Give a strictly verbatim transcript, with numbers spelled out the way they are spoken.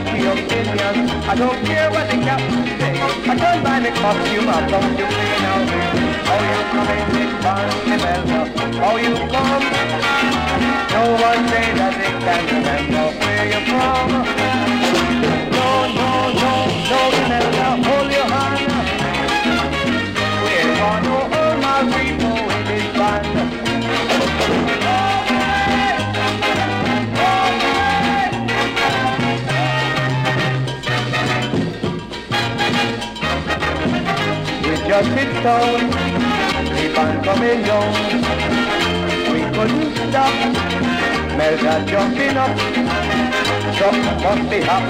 the opinion. I don't care what the captain say. I don't buy the costume, I don't you play now. How you come in this carnival? How you come? No one say that they can remember where you're from. No, no, no, no, Canada, hold your hand. We're gonna hold my people in this band. Just sit down, keep on coming down. We couldn't stop, Mel's are jumping up. Something must be happening.